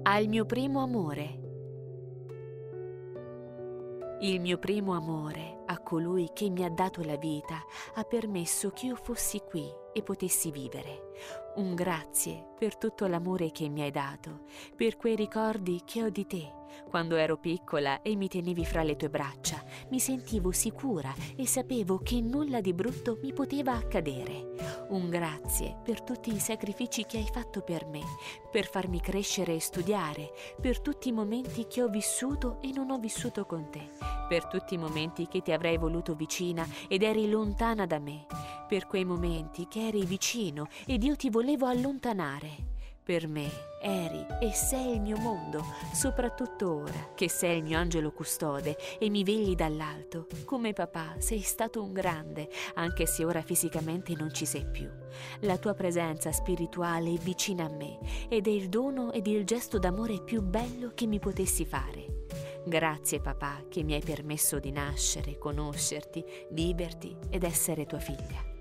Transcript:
Al mio primo amore. Il mio primo amore, a colui che mi ha dato la vita, ha permesso che io fossi qui e potessi vivere. Un grazie per tutto l'amore che mi hai dato, per quei ricordi che ho di te. Quando ero piccola e mi tenevi fra le tue braccia, mi sentivo sicura e sapevo che nulla di brutto mi poteva accadere. Un grazie per tutti i sacrifici che hai fatto per me, per farmi crescere e studiare, per tutti i momenti che ho vissuto e non ho vissuto con te, per tutti i momenti che ti avrei voluto vicina ed eri lontana da me, per quei momenti che eri vicino ed io ti volevo allontanare. Per me eri e sei il mio mondo, soprattutto ora che sei il mio angelo custode e mi vegli dall'alto. Come papà sei stato un grande, anche se ora fisicamente non ci sei più. La tua presenza spirituale è vicina a me ed è il dono ed il gesto d'amore più bello che mi potessi fare. Grazie papà che mi hai permesso di nascere, conoscerti, viverti ed essere tua figlia.